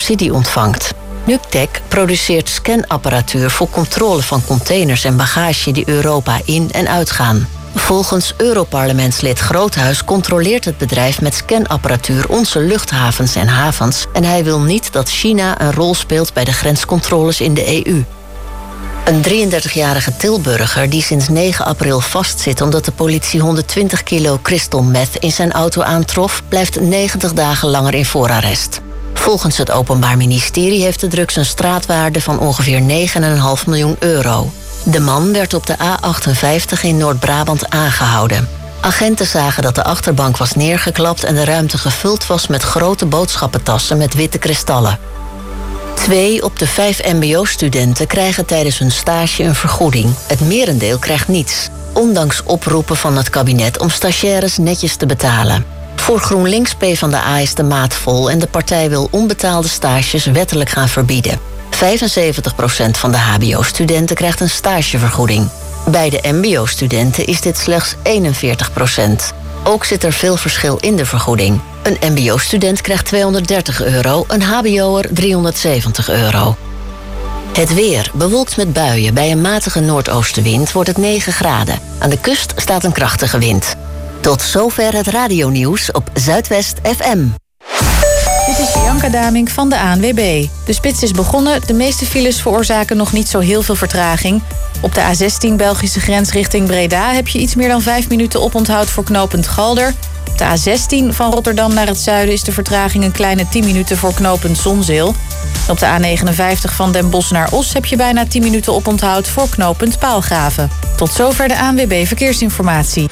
subsidie ontvangt. Nuptec produceert scanapparatuur voor controle van containers en bagage die Europa in- en uitgaan. Volgens Europarlementslid Groothuis controleert het bedrijf met scanapparatuur onze luchthavens en havens en hij wil niet dat China een rol speelt bij de grenscontroles in de EU. Een 33-jarige Tilburger die sinds 9 april vastzit omdat de politie 120 kilo crystal meth in zijn auto aantrof, blijft 90 dagen langer in voorarrest. Volgens het Openbaar Ministerie heeft de drugs een straatwaarde van ongeveer 9,5 miljoen euro. De man werd op de A58 in Noord-Brabant aangehouden. Agenten zagen dat de achterbank was neergeklapt en de ruimte gevuld was met grote boodschappentassen met witte kristallen. 2 op de 5 mbo-studenten krijgen tijdens hun stage een vergoeding. Het merendeel krijgt niets, ondanks oproepen van het kabinet om stagiaires netjes te betalen. Voor GroenLinks PvdA is de maat vol en de partij wil onbetaalde stages wettelijk gaan verbieden. 75% van de hbo-studenten krijgt een stagevergoeding. Bij de mbo-studenten is dit slechts 41%. Ook zit er veel verschil in de vergoeding. Een mbo-student krijgt 230 euro, een hbo'er 370 euro. Het weer. Bewolkt met buien. Bij een matige noordoostenwind wordt het 9 graden. Aan de kust staat een krachtige wind. Tot zover het radionieuws op Zuidwest FM. Dit is Bianca Damink van de ANWB. De spits is begonnen. De meeste files veroorzaken nog niet zo heel veel vertraging. Op de A16 Belgische grens richting Breda heb je iets meer dan 5 minuten oponthoud voor knooppunt Galder. Op de A16 van Rotterdam naar het zuiden is de vertraging een kleine 10 minuten voor knooppunt Zonzeel. Op de A59 van Den Bosch naar Os heb je bijna 10 minuten oponthoud voor knooppunt Paalgraven. Tot zover de ANWB Verkeersinformatie.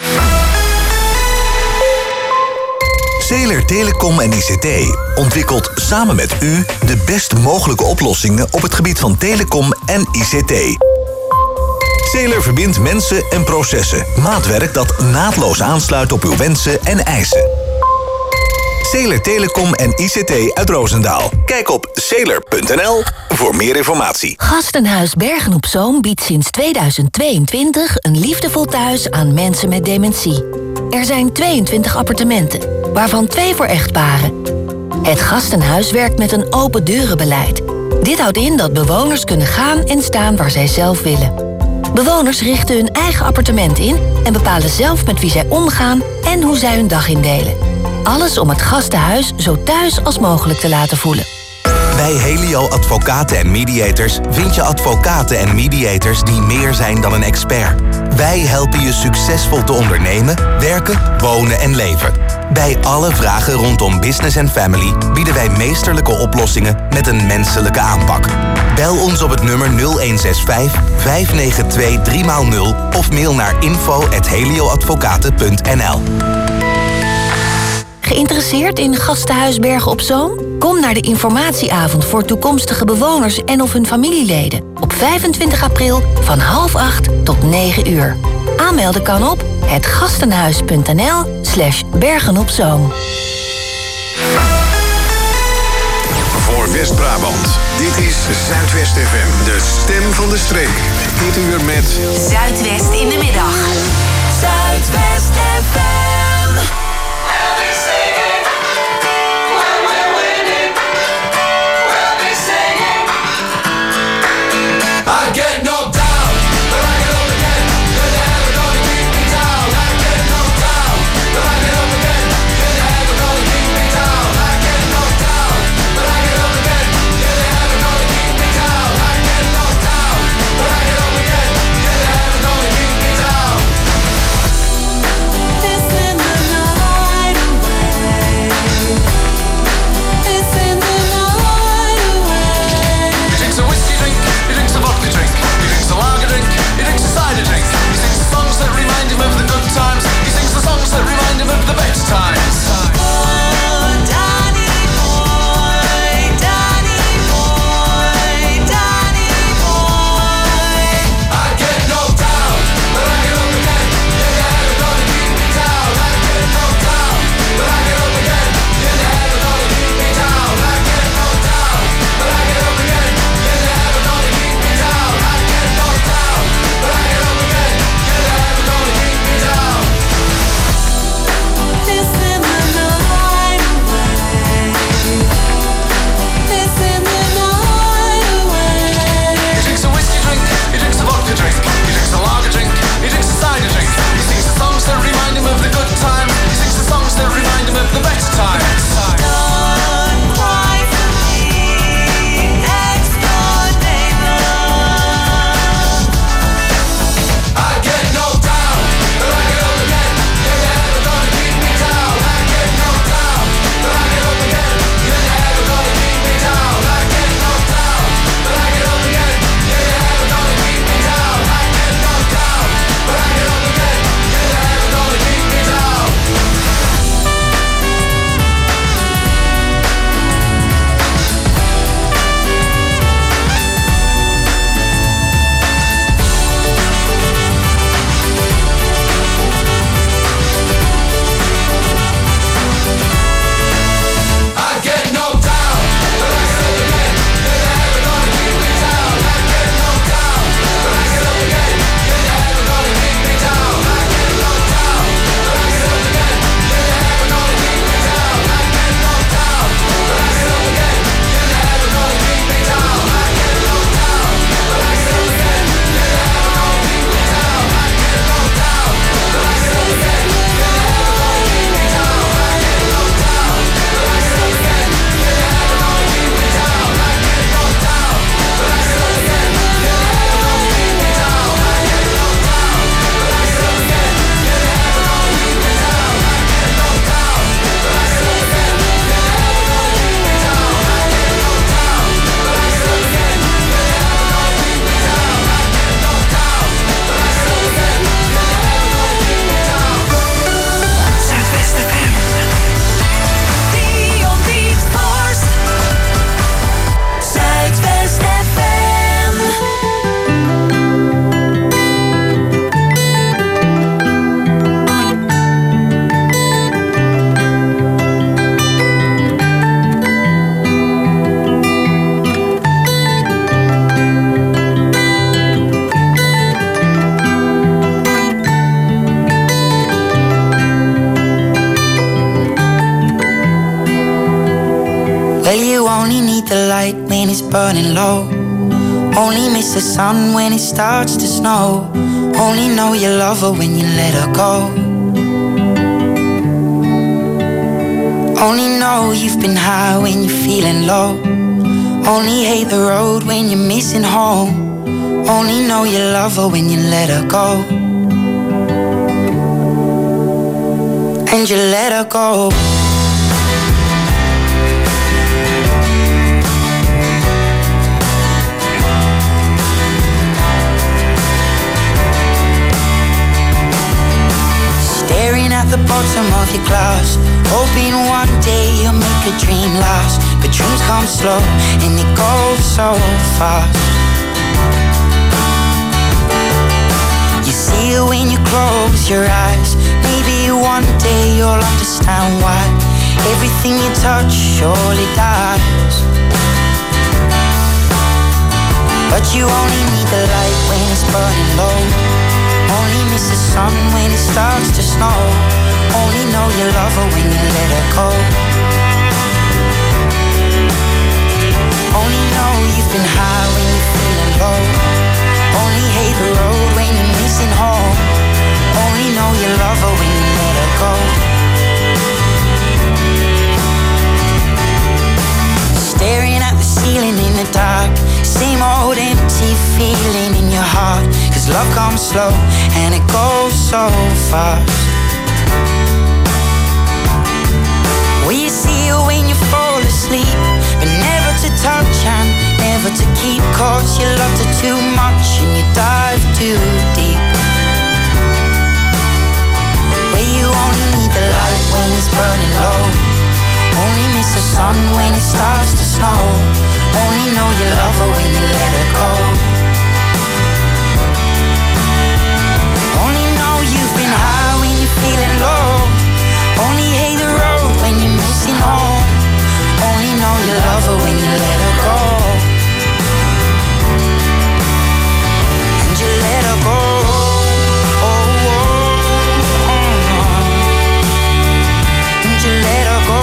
Zeler Telecom en ICT ontwikkelt samen met u de best mogelijke oplossingen op het gebied van telecom en ICT. Zeler verbindt mensen en processen. Maatwerk dat naadloos aansluit op uw wensen en eisen. Zeler Telecom en ICT uit Roosendaal. Kijk op zeler.nl voor meer informatie. Gastenhuis Bergen op Zoom biedt sinds 2022 een liefdevol thuis aan mensen met dementie. Er zijn 22 appartementen, waarvan 2 voor echtparen. Het Gastenhuis werkt met een open deurenbeleid. Dit houdt in dat bewoners kunnen gaan en staan waar zij zelf willen. Bewoners richten hun eigen appartement in en bepalen zelf met wie zij omgaan en hoe zij hun dag indelen. Alles om het gastenhuis zo thuis als mogelijk te laten voelen. Bij Helio Advocaten en Mediators vind je advocaten en mediators die meer zijn dan een expert. Wij helpen je succesvol te ondernemen, werken, wonen en leven. Bij alle vragen rondom business en family bieden wij meesterlijke oplossingen met een menselijke aanpak. Bel ons op het nummer 0165 592 3x0 of mail naar info@helioadvocaten.nl. Geïnteresseerd in Gastenhuis Bergen op Zoom? Kom naar de informatieavond voor toekomstige bewoners en of hun familieleden. Op 25 april van 7:30 tot 9 uur. Aanmelden kan op hetgastenhuis.nl/bergenopzoom. Voor West-Brabant. Dit is Zuidwest FM, de stem van de streek. Dit uur met Zuidwest in de middag. Zuidwest FM. This is need the light when it's burning low. Only miss the sun when it starts to snow. Only know you love her when you let her go. Only know you've been high when you're feeling low. Only hate the road when you're missing home. Only know you love her when you let her go. And you let her go. Staring at the bottom of your glass, hoping one day you'll make a dream last. But dreams come slow and they go so fast. You see it when you close your eyes. Maybe one day you'll understand why everything you touch surely dies. But you only need the light when it's burning low. Only miss the sun when it starts to snow. Only know you love her when you let her go. Only know you've been high when you're feeling low. Only hate the road when you're missing home. Only know you love her when you let her go. Staring at the ceiling in the dark, same old empty feeling in your heart. Cause love comes slow and it goes so fast. Will you see it when you fall asleep, but never to touch and never to keep? Cause you loved her too much and you dive too deep. Where you only need the light when it's burning low. Only miss the sun when it starts to snow. Only know you love her when you let her go. Only know you've been high when you're feeling low. Only hate the road when you're missing home. Only know you love her when you let her go. And you let her go. Oh, oh, oh. And you let her go.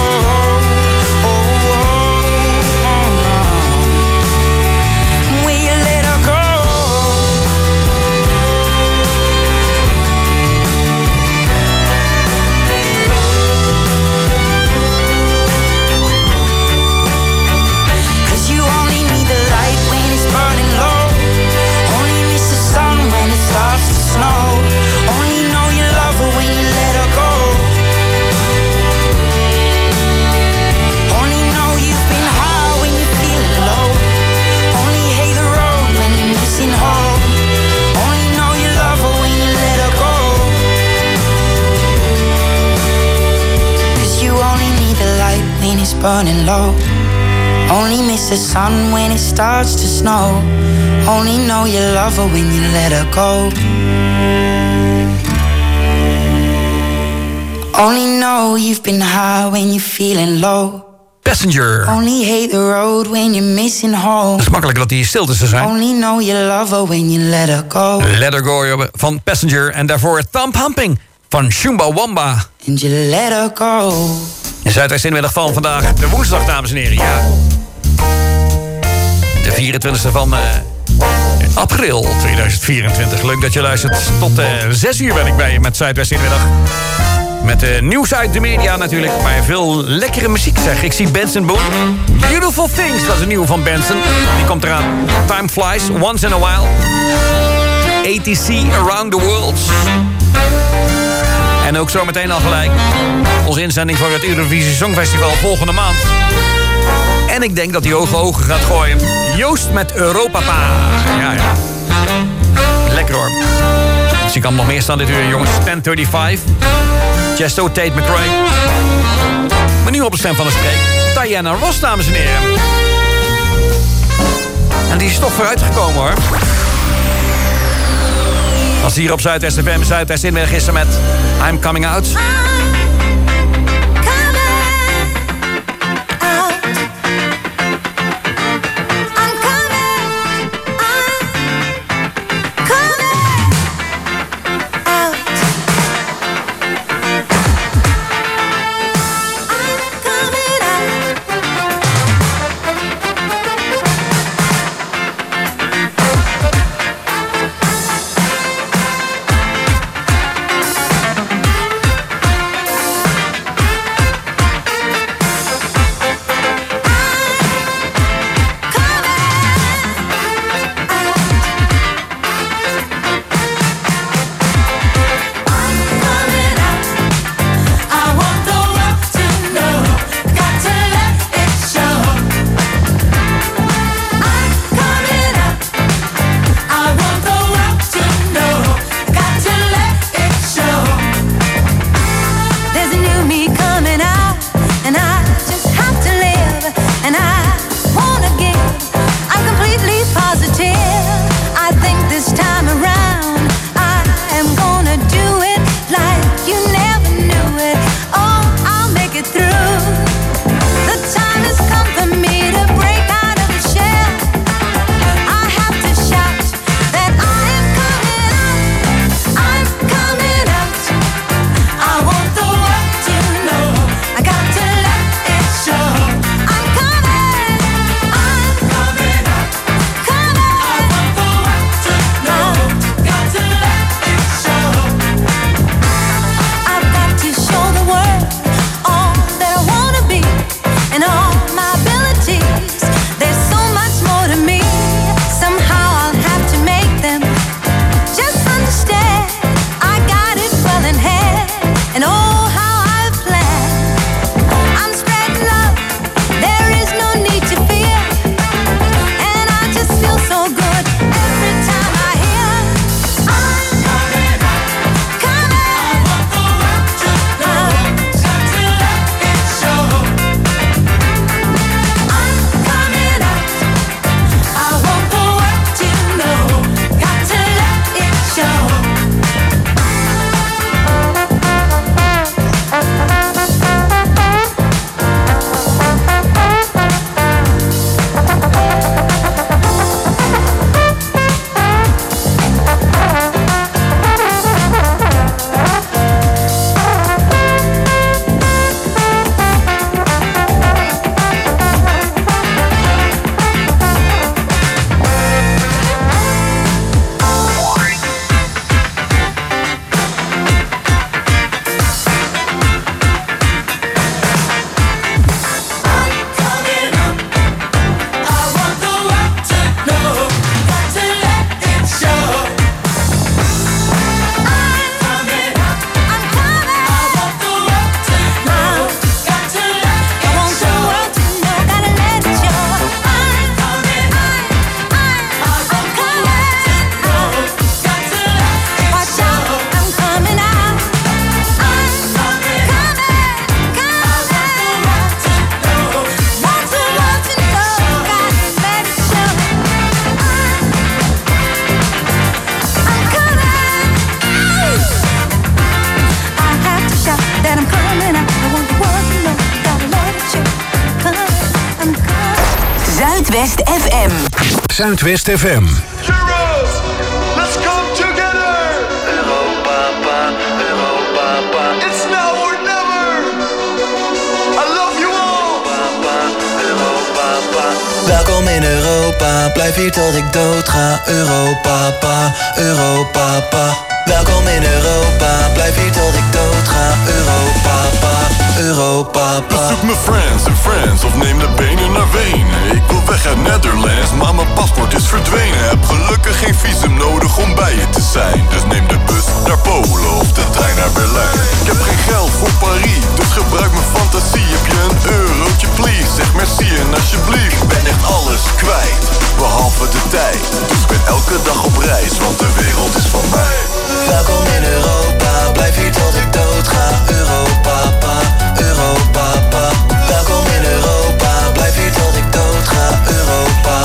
Burning low. Only miss the sun when it starts to snow. Only know you love her when you let her go. Only know you've been high when you're feeling low. Passenger. Only hate the road when you're missing home. Het is makkelijker dat die stil tussen zijn. Only know you love her when you let her go. Let her go van Passenger. En daarvoor Thumb Humping van Chumbawamba. And you let her go. In Zuidwest inmiddag van vandaag, de woensdag, dames en heren. Ja. De 24e van april 2024. Leuk dat je luistert. Tot 6 uur ben ik bij je met Zuidwest inmiddag. Met nieuws uit de media natuurlijk. Maar veel lekkere muziek zeg. Ik zie Benson Boone. Beautiful Things, dat is een nieuwe van Benson. Die komt eraan. Time Flies, Once in a While. ATC, Around the World. En ook zo meteen al gelijk onze inzending voor het Eurovisie Songfestival volgende maand. En ik denk dat hij hoge ogen gaat gooien. Joost met Europapa. Ja. Lekker hoor. Dus je kan nog meer staan dit uur, jongens. 10:35. Chesto, Tate McRae. Maar nu op de stem van de streek. Diana Ross, dames en heren. En die is toch vooruitgekomen hoor. Als hier op Zuidwest FM, Zuidwest inmiddag is met I'm Coming Out. Zuidwest FM. Zuidwest FM. Heroes, let's come together. Europa, Europa. It's now or never. I love you all. Europa. Welkom in Europa, blijf hier tot ik dood ga. Europa, Europa. Welkom in Europa, blijf hier tot ik dood ga. Europa. Bezoek mijn friends of neem de benen naar Wenen. Ik wil weg uit Netherlands, maar mijn paspoort is verdwenen. Heb gelukkig geen visum nodig om bij je te zijn. Dus neem de bus naar Polen of de trein naar Berlijn. Ik heb geen geld voor Paris, dus gebruik mijn fantasie. Heb je een eurotje please, zeg merci en alsjeblieft. Ik ben echt alles kwijt, behalve de tijd. Dus ik ben elke dag op reis, want de wereld is van mij. Welkom in Europa, blijf hier tot ik dood ga. Europa. Welkom in Europa, blijf hier tot ik dood ga. Europa.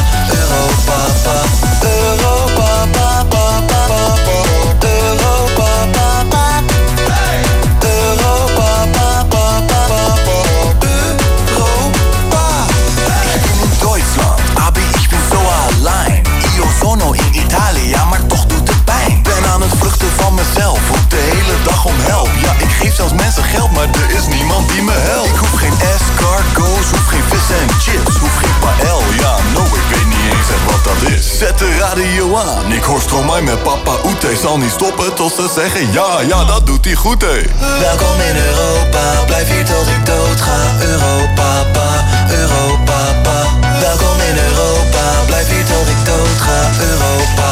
Ich bin in Deutschland, aber ich bin so allein. Io sono in Italia, maar toch doet het pijn. Ben aan het vluchten van mezelf, roep de hele dag om help. Ja, ik geef zelfs mensen geld, maar er is niemand die me helpt. Ik hoef geen escargots, hoef geen vis en chips, hoef geen paël. Ja, no, ik weet niet eens echt wat dat is. Zet de radio aan, ik hoor Stromae met Papa Oete. Zal niet stoppen tot ze zeggen ja, dat doet hij goed, hé. Welkom in Europa, blijf hier tot ik dood ga. Europa. Welkom in Europa, blijf hier tot ik dood ga. Europa.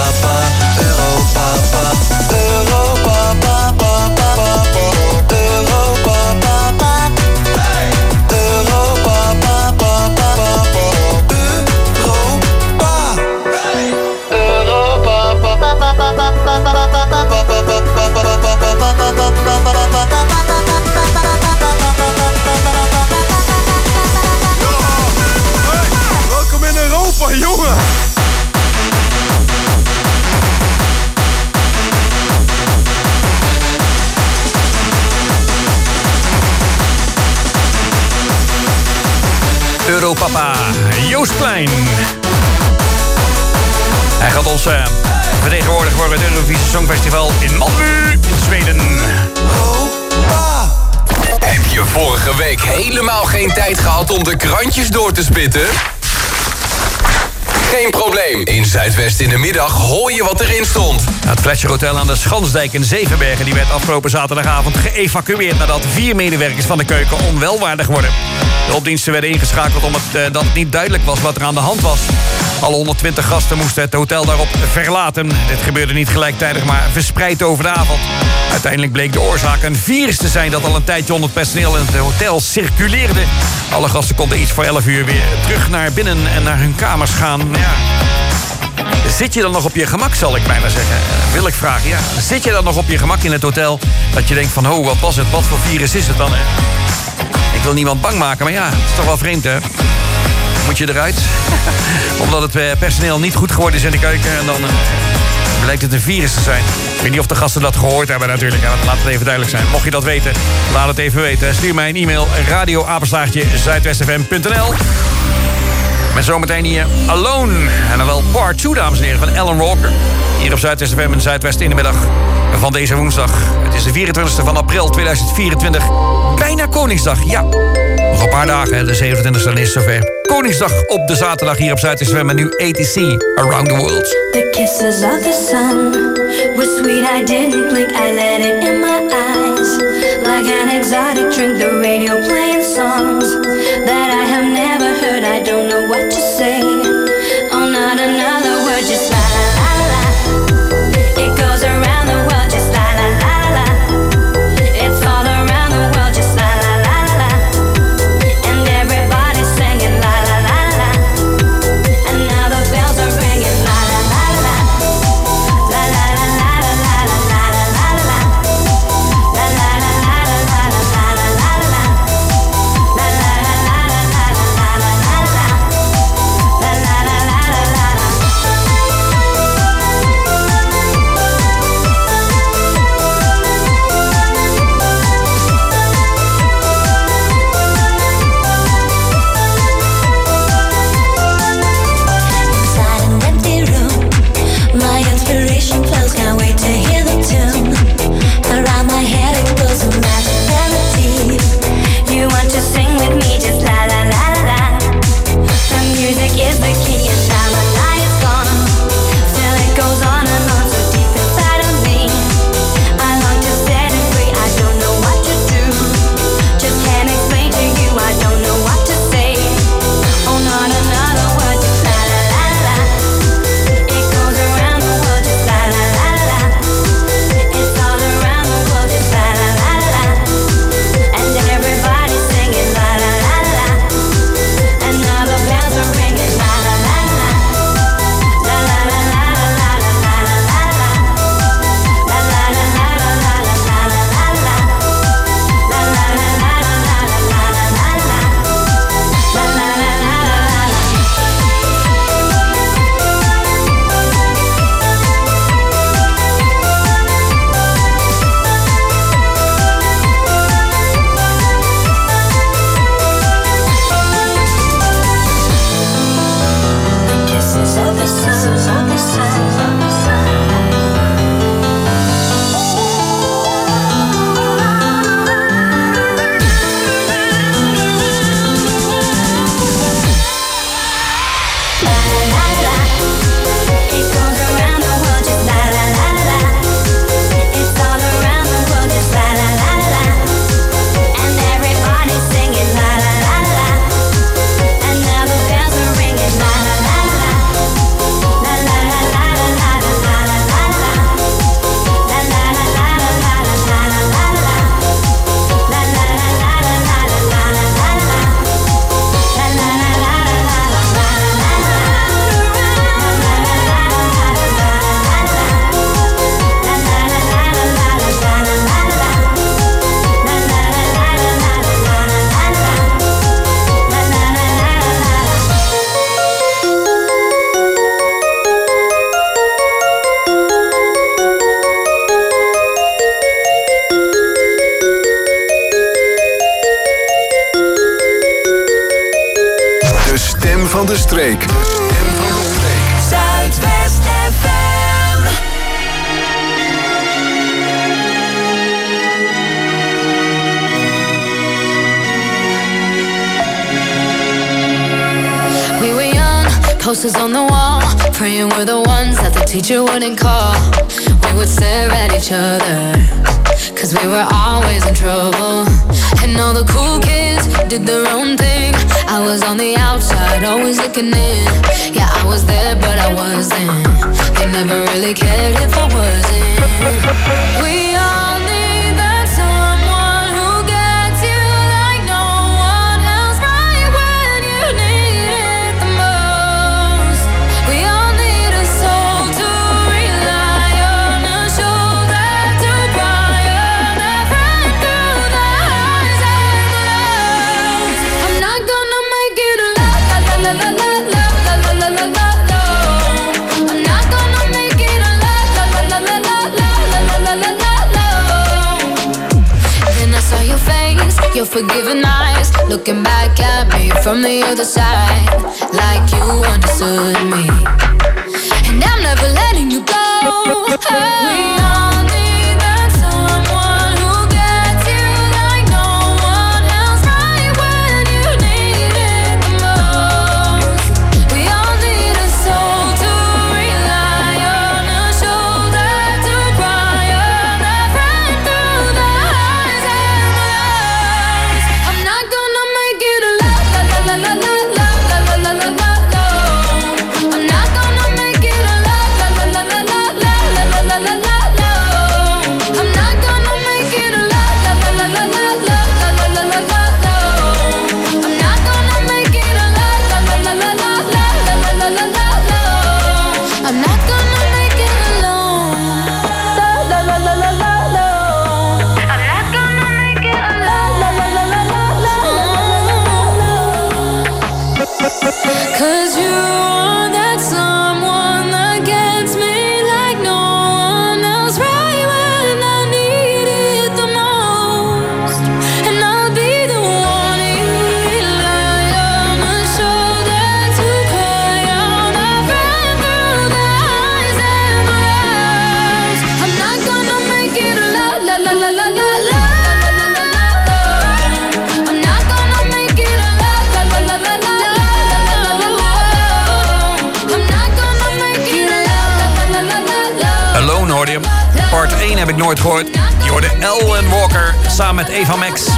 Welkom in Europa, jongen! Europapa, Joost Klein. Hij gaat ons vertegenwoordigen voor het Eurovisie Songfestival in Malmö, in Zweden. Heb je vorige week helemaal geen tijd gehad om de krantjes door te spitten? Geen probleem. In Zuidwest in de middag hoor je wat erin stond. Het Fletcher Hotel aan de Schansdijk in Zevenbergen... die werd afgelopen zaterdagavond geëvacueerd... nadat 4 medewerkers van de keuken onwelwaardig worden. De hulpdiensten werden ingeschakeld omdat dat het niet duidelijk was wat er aan de hand was. Alle 120 gasten moesten het hotel daarop verlaten. Dit gebeurde niet gelijktijdig, maar verspreid over de avond. Uiteindelijk bleek de oorzaak een virus te zijn... dat al een tijdje onder het personeel in het hotel circuleerde. Alle gasten konden iets voor 11 uur weer terug naar binnen en naar hun kamers gaan. Ja. Zit je dan nog op je gemak, zal ik bijna zeggen? Wil ik vragen, ja. Zit je dan nog op je gemak in het hotel? Dat je denkt van, oh, wat was het? Wat voor virus is het dan? Ik wil niemand bang maken, maar ja, het is toch wel vreemd, hè? Moet je eruit? Omdat het personeel niet goed geworden is in de keuken. En dan blijkt het een virus te zijn. Ik weet niet of de gasten dat gehoord hebben natuurlijk. Laat het even duidelijk zijn. Mocht je dat weten, laat het even weten. Stuur mij een e-mail, radio@zuidwestfm.nl. Met zometeen hier Alone. En dan wel part 2, dames en heren, van Alan Walker. Hier op Zuidwest FM en Zuidwest in de middag van deze woensdag. Het is de 24e van april 2024. Bijna Koningsdag, ja. Nog een paar dagen, de 27e, dan is het zover. Koningsdag op de zaterdag hier op Zuidwest FM en nu ATC, Around the World. The kisses of the sun were sweet, I didn't blink, I let it in my eyes. Like an exotic drink, the radio playing songs that I have never heard, I don't know what to say. Oh, not another word, just la la la la. It goes around the world, just la la la la. It's all around the world, just la la la la. And everybody's singing la la la la. And now the bells are ringing la la la la. La la la la la la la la la la. La la la la la la la la la la. La la la la la la la la. It goes around the world just la la la la. It's all around the world just la la la la. And everybody's singing la la la la. And now the bells are ringing la la la la. La la la la la la la la la la. La la la la la la la la la la. La la la la la la la la la la. La la la la la la la De stem van de streek. Zuidwest FM. We were young, posters on the wall, praying we're the ones that the teacher wouldn't call. We would stare at each other, cause we were always in trouble. And all the cool kids did their own thing. I was on the outside, always looking in. Yeah, I was there, but I wasn't. They never really cared if I wasn't. We all need that someone who gets you like no one else, right when you need it the most. We all need a soul to rely on, a shoulder to cry on, a friend through the highs and the lows. I'm not gonna make it a la la la la la la la la la la la. I'm not gonna make it a la la la la la la la la la la la. Then I saw your face, your forgiving eyes, looking back at me from the other side, like you understood me. And I'm never letting you go. We all need that someone who gets you like no one else, right when you need it the most. We all need a soul to rely on, a shoulder to cry on, a friend through the highs and the lows. I'm not gonna make it a la la la la la la la la la la la. I'm not gonna make it a la la la la la la la la la la la. I'm not gonna make it a la la la la la la la la la la la. I'm not gonna make it a la la la la la la la la la la la. I'm not gonna make it alone. La la la la la la la. I'm not gonna make it a la la la la la la la. 'Cause you are that someone that gets me like no one else, right when I need it the most. And I'll be the one you rely on, a shoulder to cry on, a friend through the highs and the lows. I'm not gonna make it a la la la la la la la. I'm not gonna make it a la la la la la la la la la. I'm not gonna make it a la la la la la la. Alone hoorde je hem. Part 1 heb ik nooit gehoord. Je hoorde Ellen Walker samen met Eva Max. I'm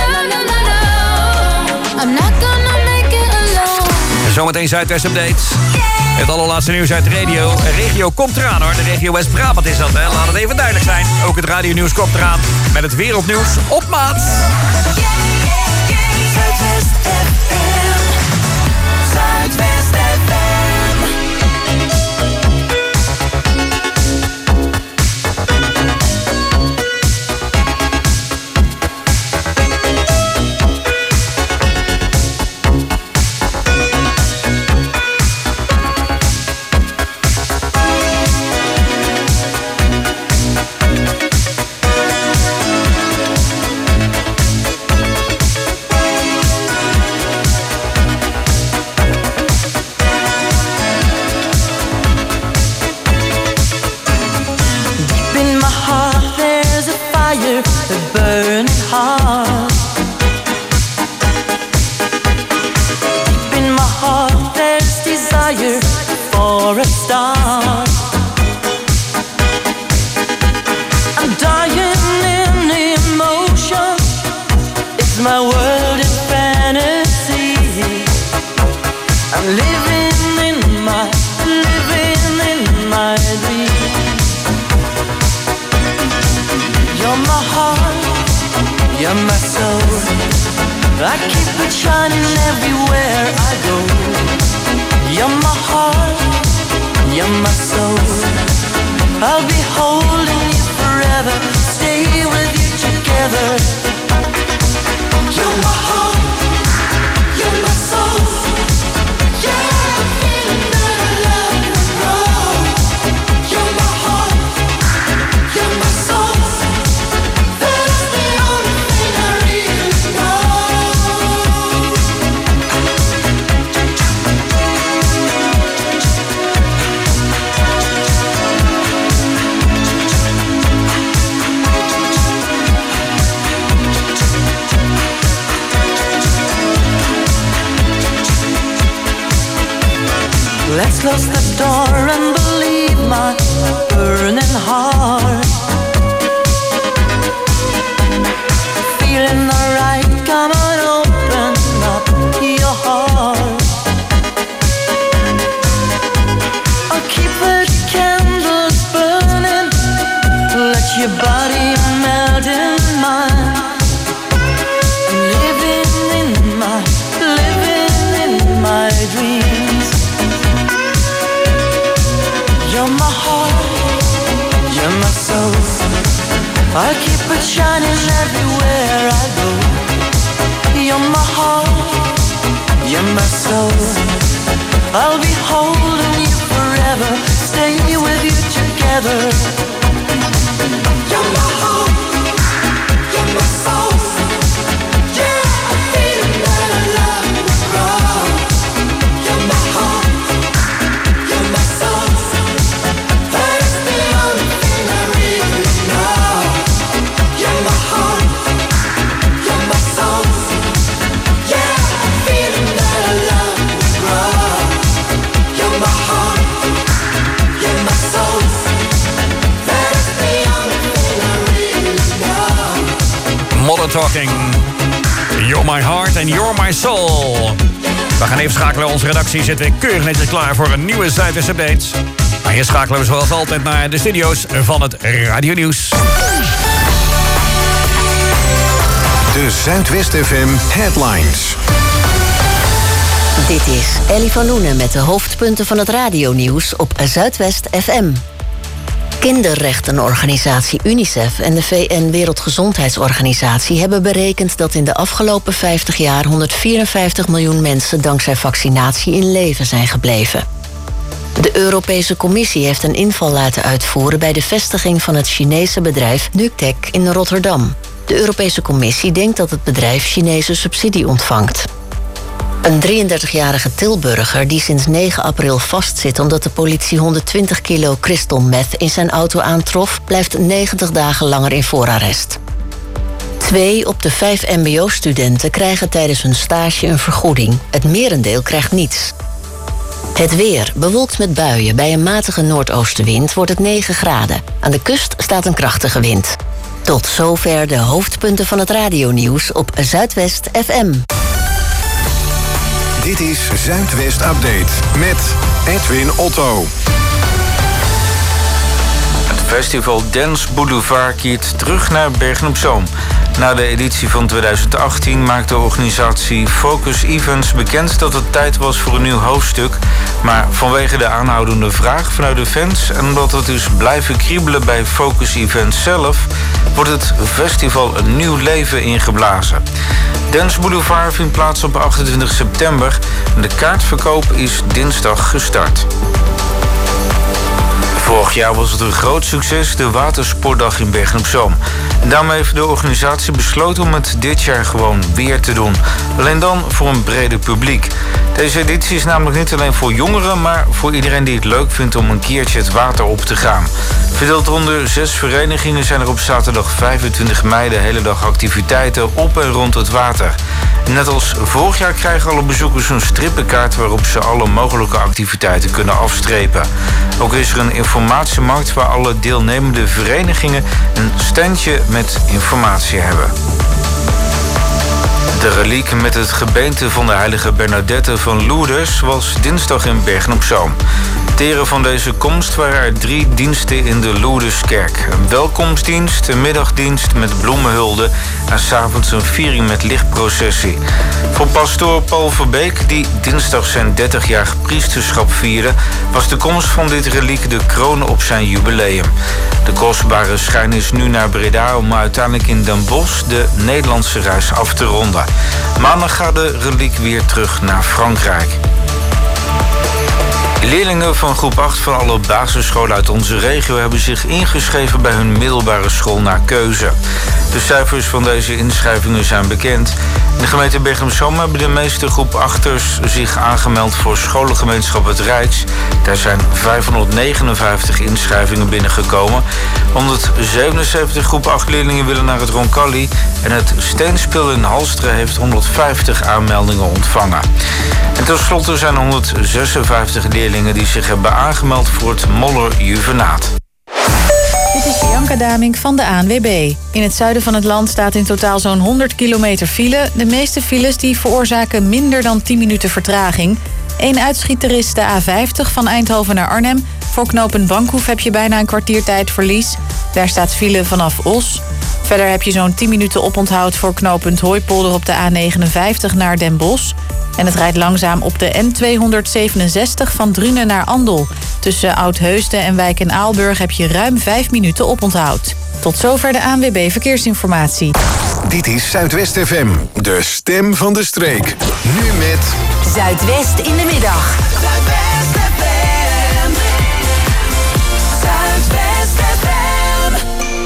not gonna make it alone. En zometeen Zuidwest Update. Het allerlaatste nieuws uit de regio. De regio komt eraan hoor. De regio West-Brabant is dat hè. Laat het even duidelijk zijn. Ook het radionieuws komt eraan. Met het wereldnieuws op maat. Zuidwest FM. Zuidwest FM. for a star. I keep it shining everywhere I go. You're my heart, you're my soul. I'll be holding you forever, stay with you together. You're my heart, you're my soul. Yeah, I'm feeling that I love you wrong. You're my heart, you're my soul. That's the only thing I really know. Let's close the door and believe my burning heart. Feeling alright, come on, open up your heart. I'll keep the candles burning, let your body melt in mine. Living in my dreams. You're my heart, you're my soul. I'll keep it shining everywhere I go. You're my heart, you're my soul. I'll be holding you forever, stay with you together. You're my heart, you're my soul. Yeah, I'm feeling that I love you wrong. You're my heart, you're my soul. That's the only thing I really know. You're my heart, you're my soul. Yeah, I'm feeling that I love you wrong. You're my heart, you're my soul. That's the only thing I really know. Modern Talking. You're my heart and you're my soul. We gaan even schakelen. Onze redactie zit weer keurig netjes klaar voor een nieuwe Zuidwest Update. Maar hier schakelen we zoals altijd naar de studio's van het Radio Nieuws. De Zuidwest FM Headlines. Dit is Ellie van Loenen met de hoofdpunten van het radionieuws op Zuidwest FM. Kinderrechtenorganisatie UNICEF en de VN-Wereldgezondheidsorganisatie hebben berekend dat in de afgelopen 50 jaar 154 miljoen mensen dankzij vaccinatie in leven zijn gebleven. De Europese Commissie heeft een inval laten uitvoeren bij de vestiging van het Chinese bedrijf Newtec in Rotterdam. De Europese Commissie denkt dat het bedrijf Chinese subsidie ontvangt. Een 33-jarige Tilburger die sinds 9 april vastzit omdat de politie 120 kilo crystal meth in zijn auto aantrof, blijft 90 dagen langer in voorarrest. 2 op de 5 mbo-studenten krijgen tijdens hun stage een vergoeding. Het merendeel krijgt niets. Het weer, bewolkt met buien. Bij een matige noordoostenwind wordt het 9 graden. Aan de kust staat een krachtige wind. Tot zover de hoofdpunten van het radionieuws op Zuidwest FM. Dit is Zuidwest Update met Edwin Otto. Het festival Dance Boulevard keert terug naar Bergen-op-Zoom. Na de editie van 2018 maakte de organisatie Focus Events bekend dat het tijd was voor een nieuw hoofdstuk. Maar vanwege de aanhoudende vraag vanuit de fans en omdat het dus blijven kriebelen bij Focus Events zelf, wordt het festival een nieuw leven ingeblazen. Dance Boulevard vindt plaats op 28 september en de kaartverkoop is dinsdag gestart. Vorig jaar was het een groot succes, de Watersportdag in Bergen-op-Zoom. En daarmee heeft de organisatie besloten om het dit jaar gewoon weer te doen. Alleen dan voor een breder publiek. Deze editie is namelijk niet alleen voor jongeren, maar voor iedereen die het leuk vindt om een keertje het water op te gaan. Verdeeld onder 6 verenigingen zijn er op zaterdag 25 mei de hele dag activiteiten op en rond het water. En net als vorig jaar krijgen alle bezoekers een strippenkaart waarop ze alle mogelijke activiteiten kunnen afstrepen. Ook is er een informatiemarkt waar alle deelnemende verenigingen een standje met informatie hebben. De reliek met het gebeente van de heilige Bernadette van Lourdes was dinsdag in Bergen-op-Zoom. Teren van deze komst waren er 3 diensten in de Lourdeskerk. Een welkomstdienst, een middagdienst met bloemenhulde en 's avonds een viering met lichtprocessie. Voor pastoor Paul Verbeek, die dinsdag zijn 30-jarig priesterschap vierde, was de komst van dit reliek de kroon op zijn jubileum. De kostbare schijn is nu naar Breda om uiteindelijk in Den Bosch de Nederlandse reis af te ronden. Maandag gaat de reliek weer terug naar Frankrijk. Leerlingen van groep 8 van alle basisscholen uit onze regio hebben zich ingeschreven bij hun middelbare school naar keuze. De cijfers van deze inschrijvingen zijn bekend. In de gemeente Bergen-op-Zoom hebben de meeste groep 8'ers zich aangemeld voor scholengemeenschap Het Rijks. Daar zijn 559 inschrijvingen binnengekomen. 177 groep 8 leerlingen willen naar het Roncalli en het Steenspil in Halsteren heeft 150 aanmeldingen ontvangen. En tenslotte zijn 156 leerlingen die zich hebben aangemeld voor het Moller Juvenaat. Dit is Bianca Damink van de ANWB. In het zuiden van het land staat in totaal zo'n 100 kilometer file. De meeste files die veroorzaken minder dan 10 minuten vertraging. Eén uitschieter is de A50 van Eindhoven naar Arnhem. Voor knooppunt Bankhoef heb je bijna een kwartiertijdverlies. Daar staat file vanaf Os. Verder heb je zo'n 10 minuten oponthoud voor knooppunt Hooipolder op de A59 naar Den Bosch. En het rijdt langzaam op de N267 van Drunen naar Andel. Tussen Oudheusden en Wijk en Aalburg heb je ruim 5 minuten oponthoud. Tot zover de ANWB Verkeersinformatie. Dit is Zuidwest FM, de stem van de streek. Nu met Zuidwest in de middag. Zuidwest FM. Zuidwest FM.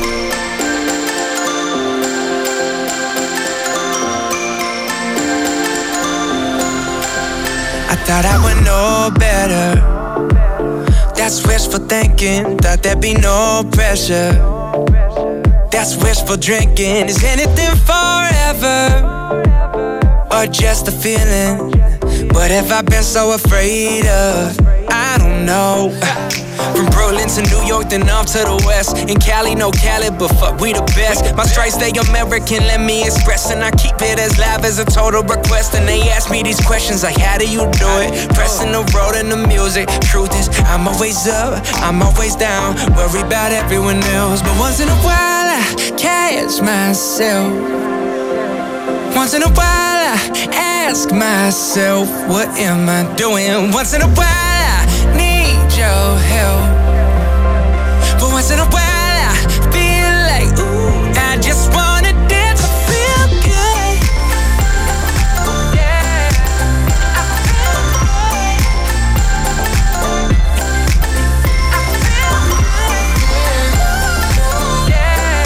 I thought I would know better. That's wishful thinking, thought there'd be no pressure. That's wishful drinking, is anything forever? Or just a feeling? What have I been so afraid of? I don't know. From Berlin to New York, then off to the west. In Cali, no Cali, but fuck, we the best. My stripes, they American, let me express. And I keep it as live as a total request. And they ask me these questions like, how do you do it? Pressing the road and the music. Truth is, I'm always up, I'm always down. Worry about everyone else. But once in a while, I catch myself. Once in a while, I ask myself, what am I doing? Once in a while, I need your help. But once in a while, I feel like, ooh, I just wanna dance, I feel good. Yeah, I feel good. Yeah,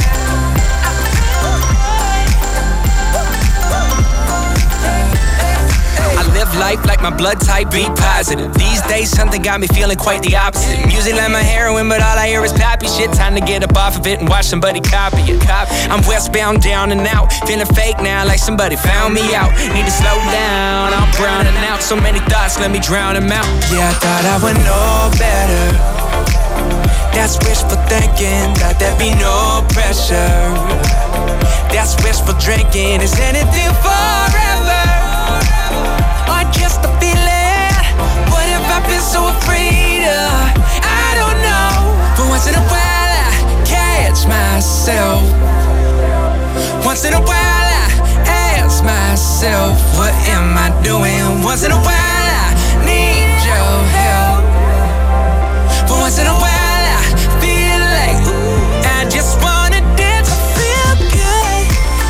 I live life like my blood type be positive. These days something got me feeling quite the opposite. Music like my heroin, but all I hear is poppy shit. Time to get up off of it and watch somebody copy it. I'm westbound, down and out, feeling fake now like somebody found me out. Need to slow down, I'm browning out. So many thoughts, let me drown them out. Yeah, I thought I would know better. That's wishful thinking, thought there'd be no pressure. That's wishful drinking, is anything forever? Or just a feeling? What have I been so afraid of? I don't know. But once in a while I catch myself. Once in a while I ask myself, what am I doing? Once in a while I need your help. But once in a while I feel like, ooh, I just wanna dance, I feel good.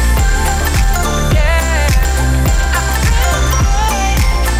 Yeah, I feel good.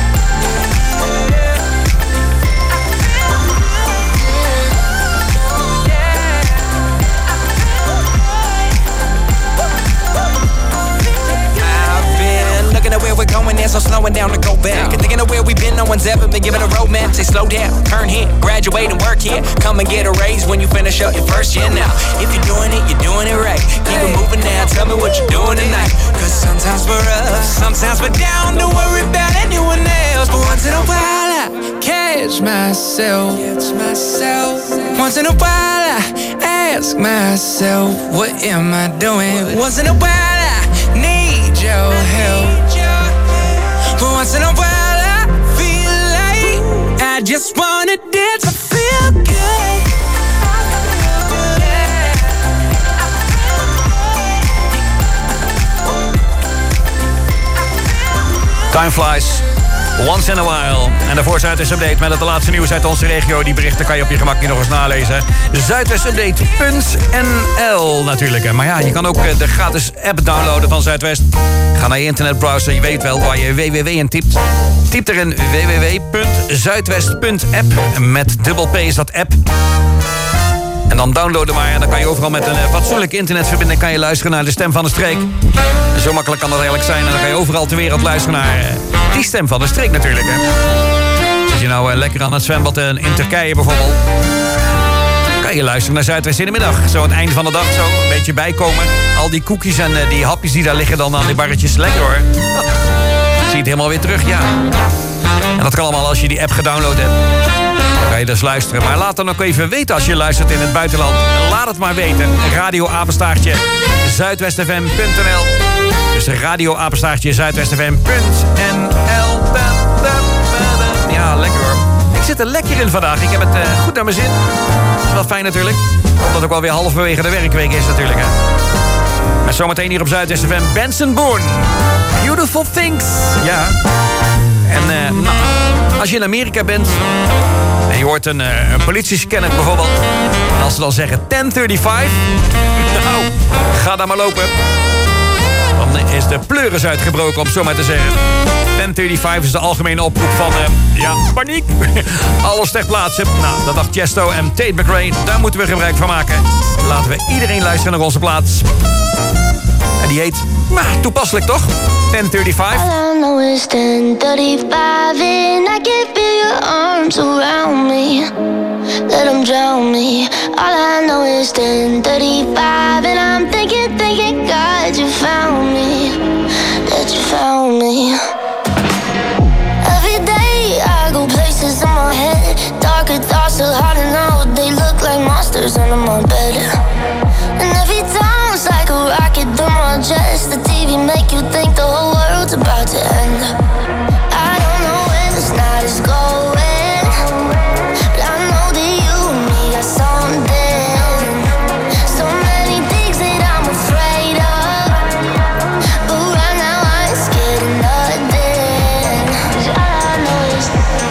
Looking at where we're going, there's no slowing down to go back. And thinking of where we've been, no one's ever been given a roadmap. Say slow down, turn here, graduate and work here. Come and get a raise when you finish up your first year now. If you're doing it, you're doing it right. Keep it moving now, tell me what you're doing tonight. Cause sometimes we're up, sometimes we're down. Don't worry about anyone else. But once in a while I catch myself. Once in a while I ask myself, what am I doing? Once in a while I need your help. But once in a while I feel like I just wanna dance. Time flies. Once in a while. En daarvoor Zuidwest Update met het laatste nieuws uit onze regio. Die berichten kan je op je gemakje nog eens nalezen. Zuidwestupdate.nl natuurlijk. Maar ja, je kan ook de gratis app downloaden van Zuidwest. Ga naar je internetbrowser. Je weet wel waar je www in typt. Typ erin www.zuidwest.app. Met dubbel P is dat app. En dan downloaden maar. En dan kan je overal met een fatsoenlijke internetverbinding kan je luisteren naar de stem van de streek. En zo makkelijk kan dat eigenlijk zijn. En dan kan je overal ter wereld luisteren naar die stem van de streek natuurlijk. Hè. Zit je nou lekker aan het zwembad in Turkije bijvoorbeeld. Kan je luisteren naar Zuidwest in de middag. Zo aan het einde van de dag zo een beetje bijkomen. Al die koekjes en die hapjes die daar liggen dan aan die barretjes. Lekker hoor. Zie je het helemaal weer terug, ja. En dat kan allemaal als je die app gedownload hebt. Dan kan je dus luisteren. Maar laat dan ook even weten als je luistert in het buitenland. Laat het maar weten. Radio-apenstaartje zuidwestfm.nl. Dus radio-apenstaartje zuidwestfm.nl. Ja, lekker hoor. Ik zit er lekker in vandaag. Ik heb het goed naar mijn zin. Dat is wel fijn natuurlijk. Omdat het ook alweer halverwege de werkweek is natuurlijk. Hè. En zometeen hier op Zuidwest FM Benson Bourne. Beautiful Things. Ja. En als je in Amerika bent en je hoort een politiescanner bijvoorbeeld. En als ze dan zeggen 1035. Nou, ga daar maar lopen. Dan is de pleuris uitgebroken, om zo maar te zeggen. 1035 is de algemene oproep van, paniek. Alles ter plaatse. Nou, dat dacht Chesto en Tate McRae. Daar moeten we gebruik van maken. Laten we iedereen luisteren naar onze plaats. En die heet, toepasselijk toch? 1035. All I know is 1035 and I can feel your arms around me. Let them drown me. All I know is 1035 and I'm thinking, God, you found me. That you found me. Every day I go places in my head. Darker thoughts so hard to know. They look like monsters under my bed. And every time it's like a rocket through my chest. The TV make you think the whole world's about to end. I don't know where this night is going, but I know that you and me got something. So many things that I'm afraid of, but right now I ain't scared of nothing. 'Cause all I know is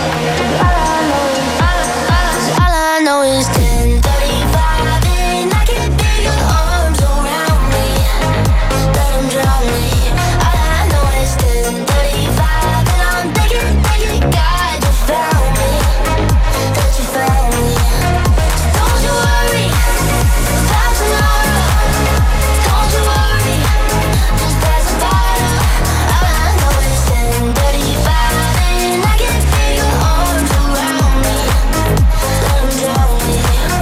1035 and I can feel your arms around me. Let them drown me. All I know is 1035 and I'm thinking, God, you found me. That you found me. Don't you worry about tomorrow. Don't you worry, just pass the bottle. All I know is 1035 and I can feel your arms around me. Let them drown me.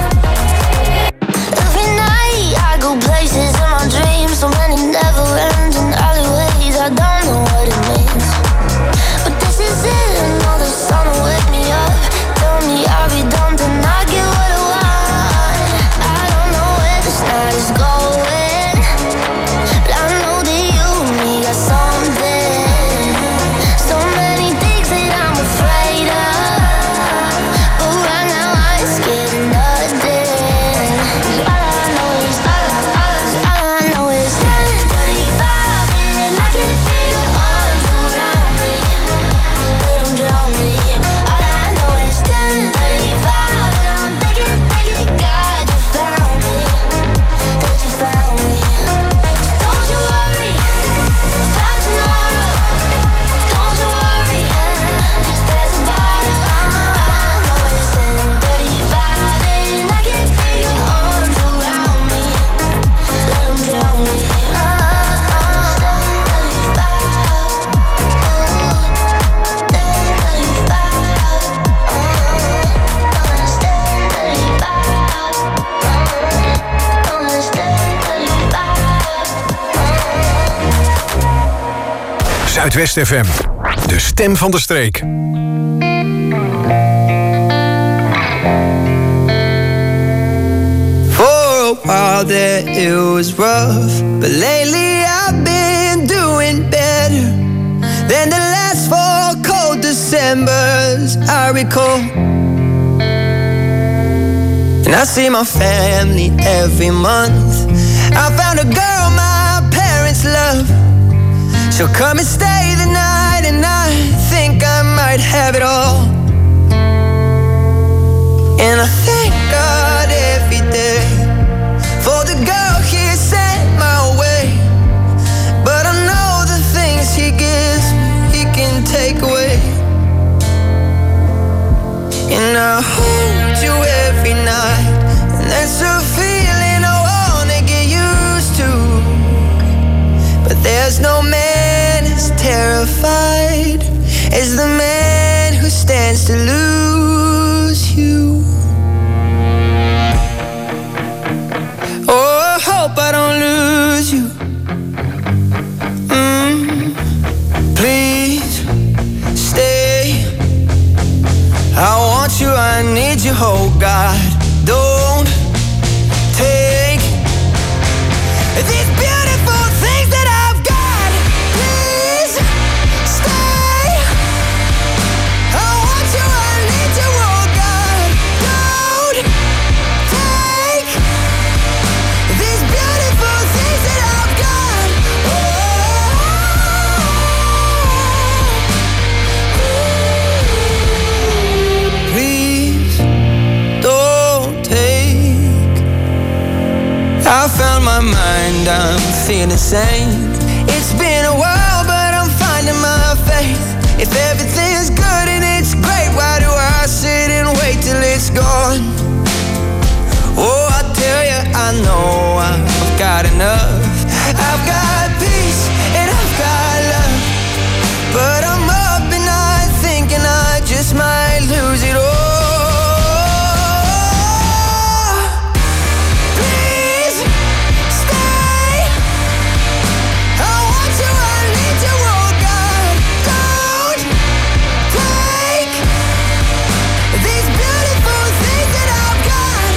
Every night I go places in my dreams. So many never-ending alleyways. I don't know what it means, but this is it. I know the sun will wake me up. Tell me I'll be done, then I get what I want. I don't know where this night is going, but I know that you and me got something. So many things that I'm afraid of, but right now I ain't scared of nothing. 'Cause all I know is 1035 and I can feel your arms around me. Let them drown me. All I know is 1035 and I'm thinking, God, you found me. That you found me. Don't you worry about tomorrow. Don't you worry, just pass the bottle. All I know is 1035 and I can feel your arms around me. Let them drown me. Zuidwest FM, de stem van de streek. For a while there it was rough, but lately I've been doing better than the last 4 cold Decembers I recall. And I see my family every month. I found a girl my parents love. She'll come and stay the night and I think I might have it all. And I thank God every day for the girl He sent my way. But I know the things He gives me, He can take away. And I hold you every night, and that's a feeling I wanna get used to. But there's no man as terrified as the man who stands to lose you. Oh, I hope I don't lose you. Please stay. I want you, I need you, oh God. Don't take these beautiful things that I've got. Please stay. I want you, I need you, oh God. Don't take these beautiful things that I've got. Please don't take. I found my mind, I'm feeling sane. It's been a while, but I'm finding my faith. If everything's good and it's great, why do I sit and wait till it's gone? Oh, I tell you, I know I've got enough. I've got peace and I've got love. But I'm up and I'm thinking I just might lose it all. Please stay. I want you, I need you, oh God. Don't take these beautiful things that I've got.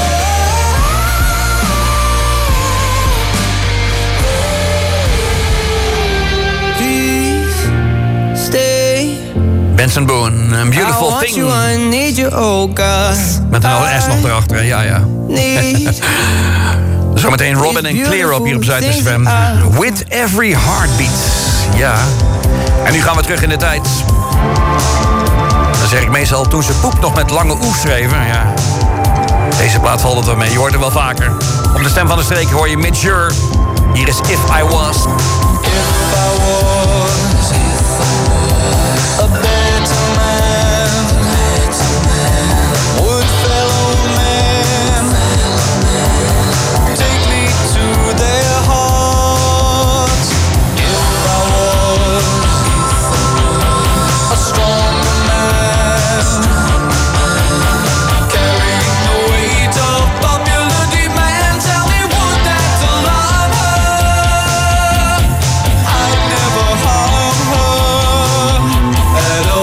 Please stay. Benson Boone, A Beautiful I Thing. want you, I need you, oh God. Met een S nog erachter, hè? Ja. Need Zometeen Robin en Clear op hier op Zuid-FM. With Every Heartbeat. Ja. En nu gaan we terug in de tijd. Dan zeg ik meestal toen ze Poep nog met lange oe schreven. Ja. Deze plaat valt het wel mee. Je hoort hem wel vaker. Op de stem van de streek hoor je Midge. Hier is If I Was. A better man, would fellow man take me to their hearts? If I was a stronger man, carrying the weight of popular demand, tell me would that alarm her? I'd never harm her at all.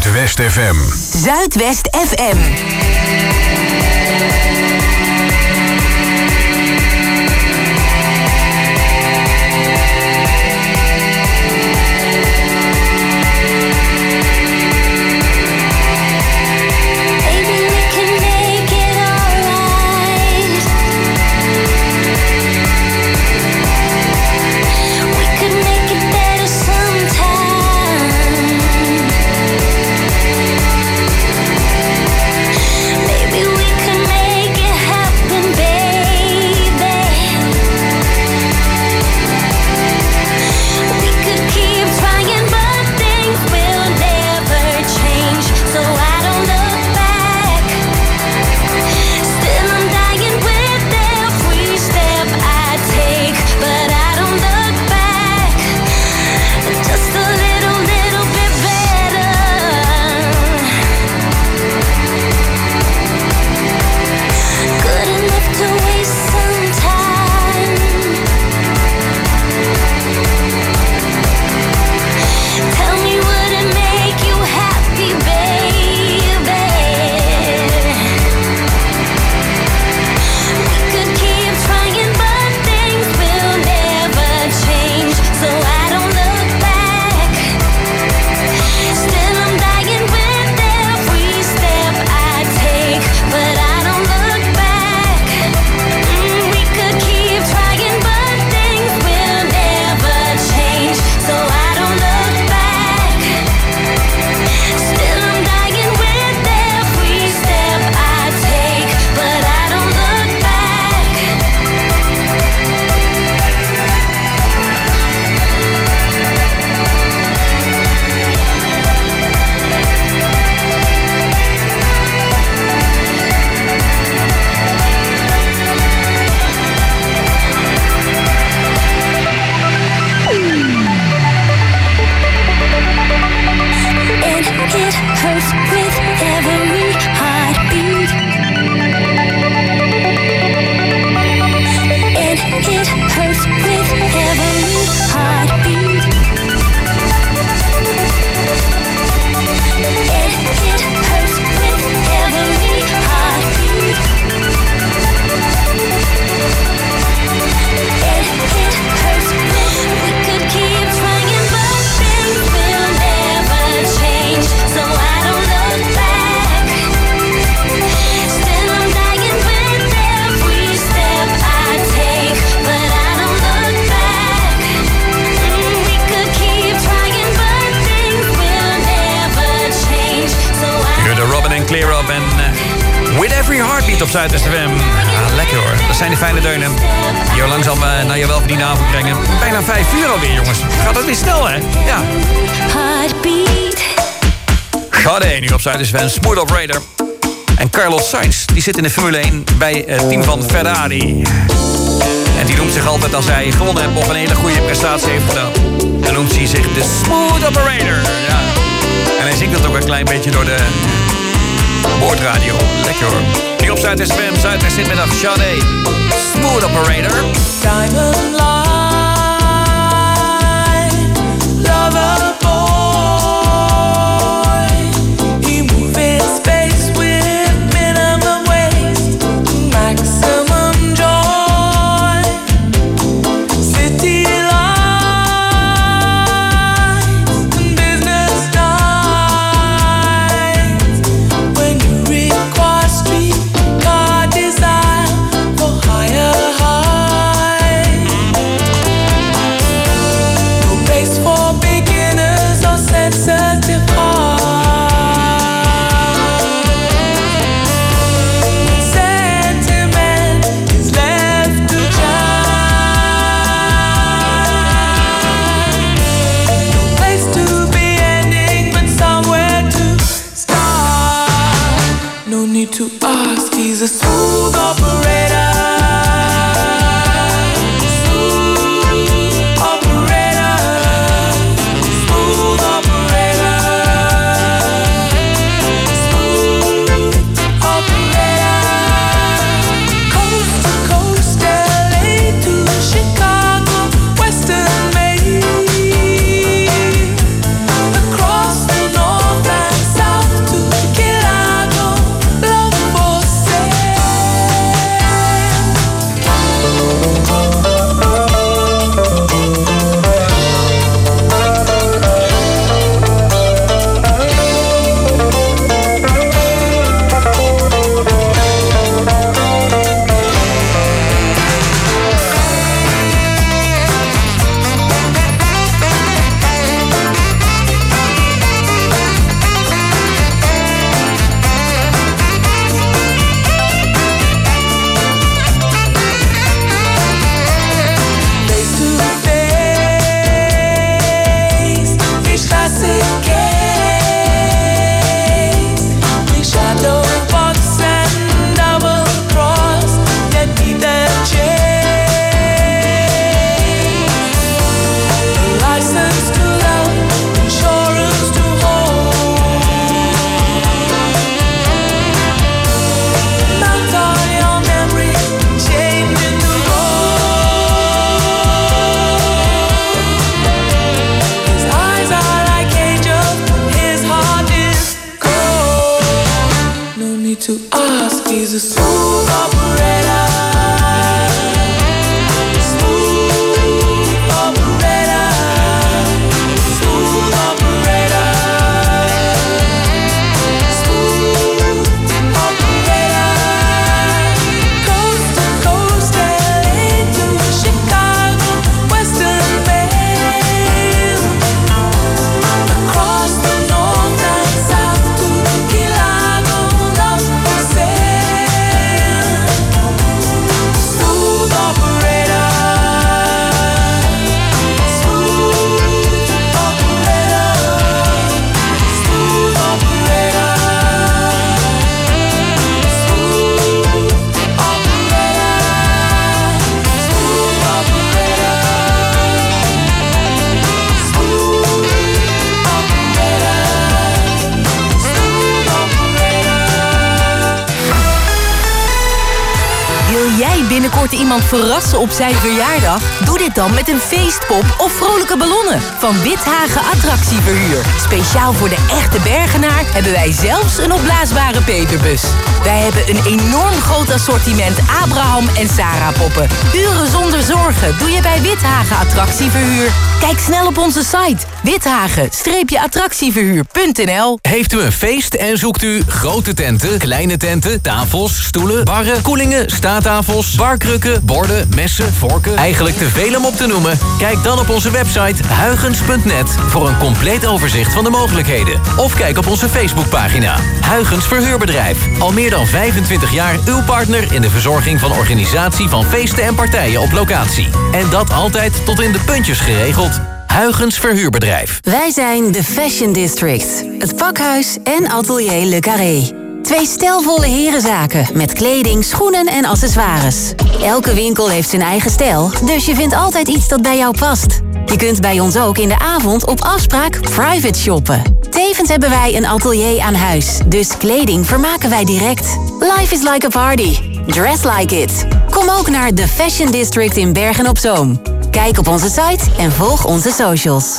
Zuidwest FM. Zuidwest FM. Op Zuidwest FM. Ah, lekker hoor. Dat zijn die fijne deunen. Die je langzaam naar je welverdiende avond brengen. Bijna 5 uur alweer, jongens. Gaat dat weer snel, hè? Ja. Sade nu op Zuidwest FM. Smooth Operator. En Carlos Sainz, die zit in de Formule 1 bij het team van Ferrari. En die noemt zich altijd, als hij gewonnen heeft of een hele goede prestatie heeft gedaan, dan noemt hij zich de Smooth Operator. Ja. En hij zingt dat ook een klein beetje door de boordradio. Lekker hoor. Nu op Zuidwest FM, Zuidwest zitmiddag, Sade, Smooth Operator. Diamond line, lover boy. He move in space with minimum waste, maximum joy. City lights, business nights. When you require street car desire for higher heights. No place for beginners or sensitive hearts. Sentiment is left to shine. No place to be ending, but somewhere to start. No need to ask, he's a smooth operator. Smooth operator. Smooth operator. Smooth operator. Coast to coast, LA to Chicago, Western Maine. Across the North and South. to ask. He's a smooth operator. Smooth operator. Smooth operator. Smooth operator. Coast to coast, LA to Chicago, Western Mail. Across the north and south to Key Largo, love for sale. Smooth operator. Smooth operator. Smooth operator. Smooth Wil jij binnenkort iemand verrassen op zijn verjaardag? Doe dit dan met een feestpop of vrolijke ballonnen van Withagen Attractieverhuur. Speciaal voor de echte Bergenaar hebben wij zelfs een opblaasbare peperbus. Wij hebben een enorm groot assortiment Abraham en Sarah poppen. Uren zonder zorgen doe je bij Withagen Attractieverhuur. Kijk snel op onze site withagen-attractieverhuur.nl. Heeft u een feest en zoekt u grote tenten, kleine tenten, tafels, stoelen, barren, koelingen, staattafels, barkrukken, borden, messen, vorken, eigenlijk te veel om op te noemen? Kijk dan op onze website huygens.net voor een compleet overzicht van de mogelijkheden. Of kijk op onze Facebookpagina. Huygens Verhuurbedrijf. Al meer dan 25 jaar uw partner in de verzorging van organisatie van feesten en partijen op locatie. En dat altijd tot in de puntjes geregeld. Huygens Verhuurbedrijf. Wij zijn de Fashion District. Het pakhuis en atelier Le Carré. 2 stijlvolle herenzaken met kleding, schoenen en accessoires. Elke winkel heeft zijn eigen stijl, dus je vindt altijd iets dat bij jou past. Je kunt bij ons ook in de avond op afspraak private shoppen. Tevens hebben wij een atelier aan huis, dus kleding vermaken wij direct. Life is like a party. Dress like it. Kom ook naar de Fashion District in Bergen op Zoom. Kijk op onze site en volg onze socials.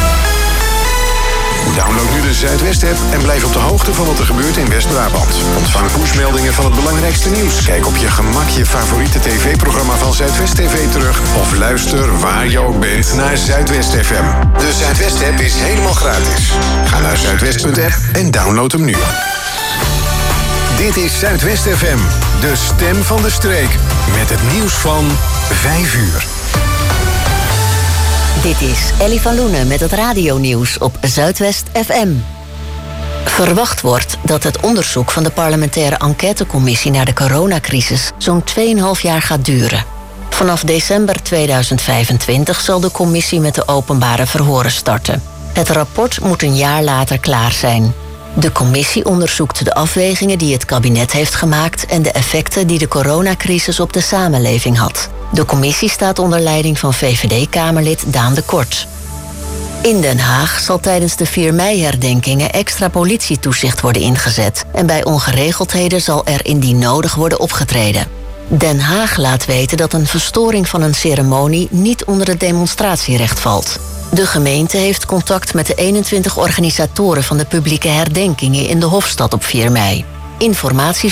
Download nu de Zuidwest-app en blijf op de hoogte van wat er gebeurt in West-Brabant. Ontvang pushmeldingen van het belangrijkste nieuws. Kijk op je gemak je favoriete tv-programma van Zuidwest TV terug. Of luister waar je ook bent naar Zuidwest FM. De Zuidwest-app is helemaal gratis. Ga naar zuidwest.app en download hem nu. Dit is Zuidwest FM, de stem van de streek. Met het nieuws van 5 uur. Dit is Ellie van Loenen met het radionieuws op Zuidwest FM. Verwacht wordt dat het onderzoek van de parlementaire enquêtecommissie naar de coronacrisis zo'n 2,5 jaar gaat duren. Vanaf december 2025 zal de commissie met de openbare verhoren starten. Het rapport moet een jaar later klaar zijn. De commissie onderzoekt de afwegingen die het kabinet heeft gemaakt en de effecten die de coronacrisis op de samenleving had. De commissie staat onder leiding van VVD-Kamerlid Daan de Kort. In Den Haag zal tijdens de 4 mei-herdenkingen extra politietoezicht worden ingezet en bij ongeregeldheden zal er indien nodig worden opgetreden. Den Haag laat weten dat een verstoring van een ceremonie niet onder het demonstratierecht valt. De gemeente heeft contact met de 21 organisatoren van de publieke herdenkingen in de Hofstad op 4 mei. Informatie